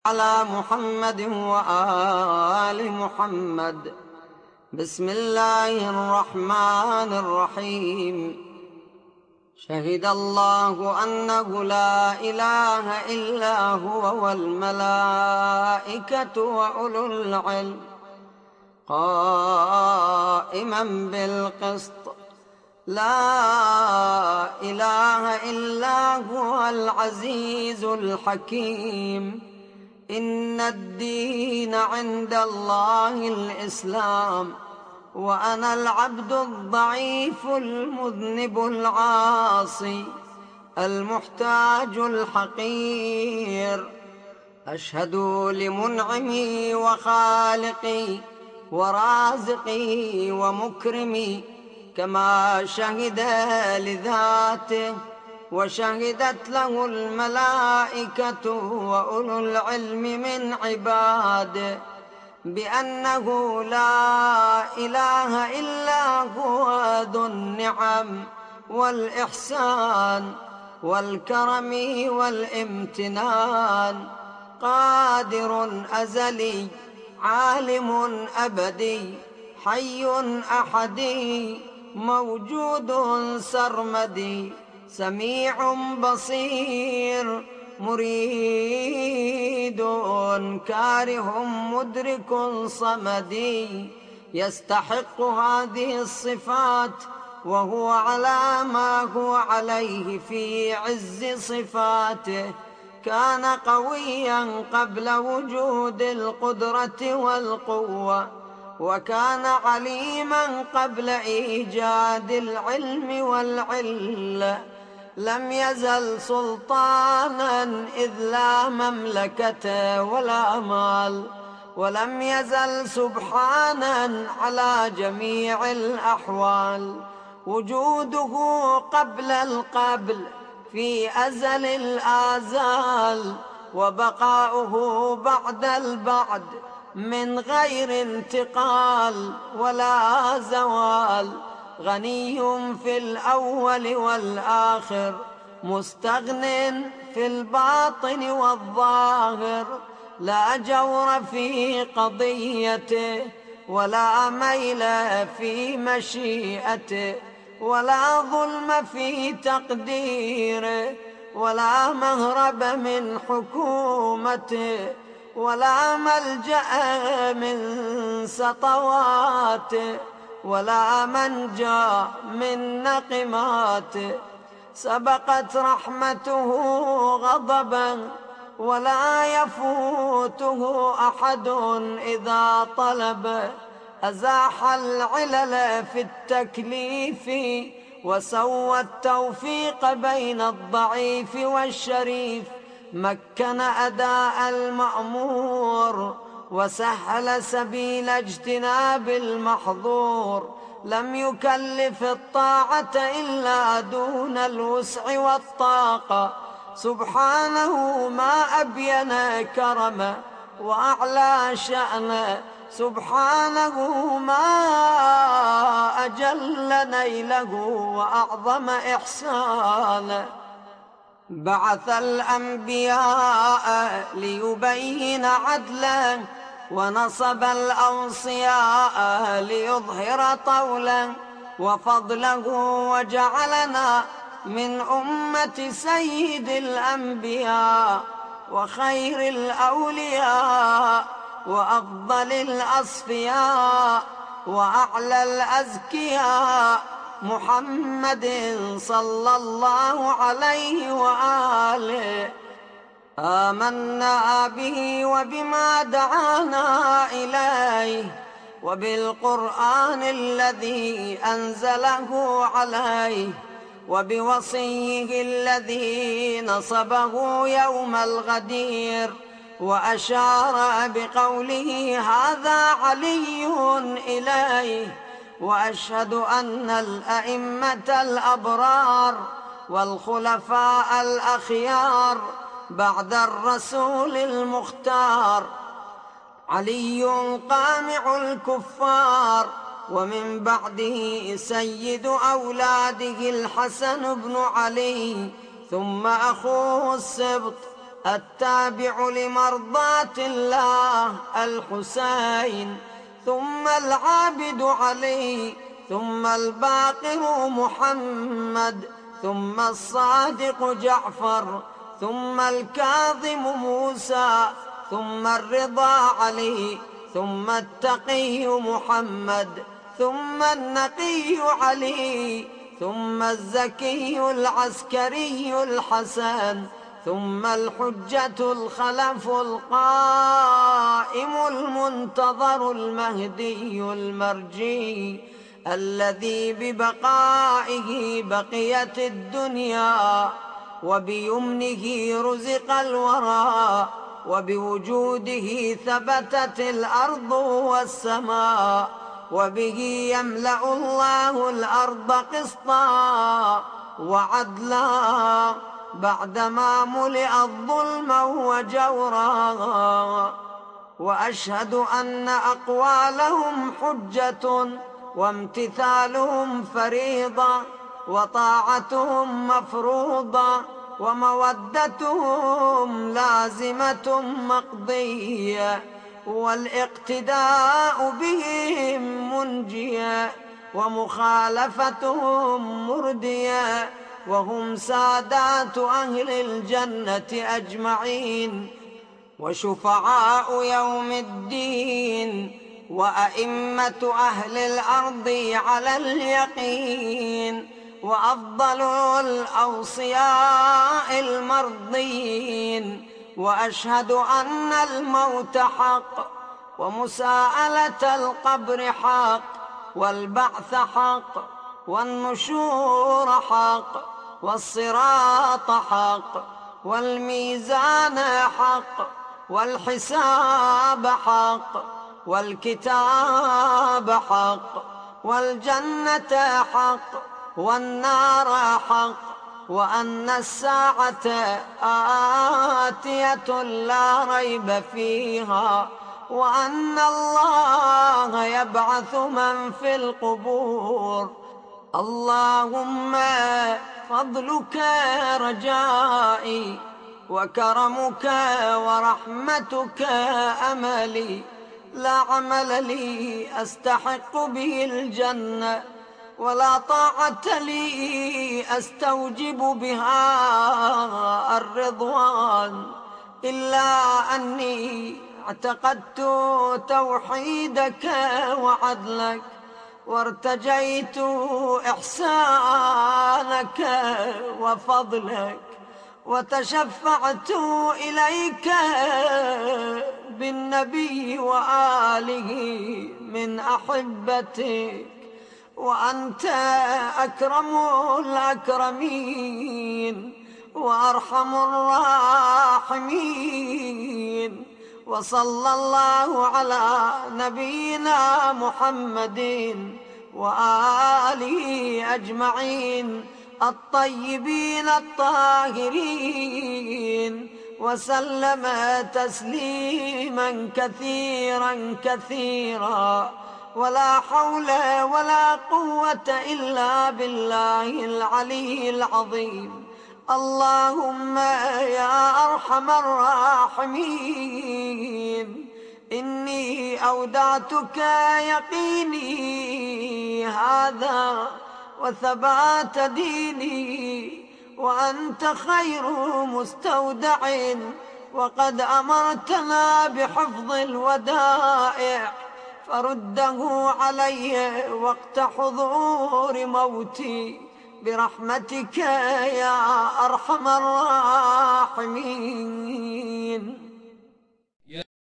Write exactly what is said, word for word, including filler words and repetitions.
على محمد وآل محمد. بسم الله الرحمن الرحيم. شهد الله أنه لا إله إلا هو والملائكة وأولو العلم قائما بالقسط لا إله إلا هو العزيز الحكيم. إن الدين عند الله الإسلام وأنا العبد الضعيف المذنب العاصي المحتاج الحقير. أشهد لمنعمي وخالقي ورازقي ومكرمي كما شهد لذاته وشهدت له الملائكة وأولو العلم من عباده بأنه لا إله إلا هو ذو النعم والإحسان والكرم والامتنان، قادر أزلي عالم أبدي حي أحدي موجود سرمدي سميع بصير مريد كاره مدرك صمدي يستحق هذه الصفات وهو على ما هو عليه في عز صفاته. كان قويا قبل وجود القدرة والقوة، وكان عليما قبل إيجاد العلم والعلة. لم يزل سلطانا إذ لا مملكة ولا مال، ولم يزل سبحانا على جميع الأحوال. وجوده قبل القبل في أزل الآزال، وبقاؤه بعد البعد من غير انتقال ولا زوال. غني في الأول والآخر، مستغن في الباطن والظاهر. لا جور في قضيته ولا ميل في مشيئته، ولا ظلم في تقديره، ولا مهرب من حكومته، ولا ملجأ من سطواته، ولا منجا من نقماته. سبقت رحمته غضبا ولا يفوته أحد إذا طلب. أزاح العلل في التكليف وسوى التوفيق بين الضعيف والشريف. مكن أداء المأمور وسهل سبيل اجتناب المحظور. لم يكلف الطاعة إلا دون الوسع والطاقة. سبحانه ما أبين كرمه وأعلى شأنه، سبحانه ما أجل نيله وأعظم إحسانه. بعث الأنبياء ليبين عدلا، ونصب الأوصياء ليظهر طولا وفضله، وجعلنا من أمة سيد الأنبياء وخير الأولياء وأفضل الأصفياء وأعلى الأزكياء محمد صلى الله عليه وآله. آمنا به وبما دعانا إليه، وبالقرآن الذي أنزله عليه، وبوصيه الذي نصبه يوم الغدير، وأشار بقوله هذا علي إليه. وأشهد أن الأئمة الأبرار والخلفاء الأخيار بعد الرسول المختار علي قامع الكفار، ومن بعده سيد أولاده الحسن بن علي، ثم أخوه السبط التابع لمرضاة الله الحسين، ثم العابد علي، ثم الباقر محمد، ثم الصادق جعفر، ثم الكاظم موسى، ثم الرضا علي، ثم التقي محمد، ثم النقي علي، ثم الزكي العسكري الحسن، ثم الحجة الخلف القائم المنتظر المهدي المرجي، الذي ببقائه بقيت الدنيا، وبيمنه رزق الورى، وبوجوده ثبتت الأرض والسماء، وبه يملأ الله الأرض قسطا وعدلا بعدما ملئت ظلما وجورا. وأشهد أن أقوالهم حجة، وامتثالهم فريضة، وطاعتهم مفروضة، ومودتهم لازمة مقضية، والاقتداء بهم منجية، ومخالفتهم مردية، وهم سادات أهل الجنة أجمعين، وشفعاء يوم الدين، وأئمة أهل الأرض على اليقين، وأفضل الأوصياء المرضين. وأشهد أن الموت حق، ومساءلة القبر حق، والبعث حق، والنشور حق، والصراط حق، والميزان حق، والحساب حق، والكتاب حق، والجنة حق، والنار حق، وأن الساعة آتية لا ريب فيها، وأن الله يبعث من في القبور. اللهم فضلك رجائي، وكرمك ورحمتك أملي، لا عمل لي أستحق به الجنة، ولا طاعة لي أستوجب بها الرضوان، إلا أني اعتقدت توحيدك وعدلك، وارتجيت إحسانك وفضلك، وتشفعت إليك بالنبي وآله من أحبتك، وأنت أكرم الأكرمين وأرحم الراحمين. وصلى الله على نبينا محمد وآله أجمعين الطيبين الطاهرين، وسلم تسليما كثيرا كثيرا. ولا حول ولا قوة إلا بالله العلي العظيم. اللهم يا أرحم الراحمين، إني أودعتك يقيني هذا وثبات ديني، وأنت خير مستودع، وقد أمرتنا بحفظ الودائع، فرده علي وقت حضور موتي برحمتك يا أرحم الراحمين.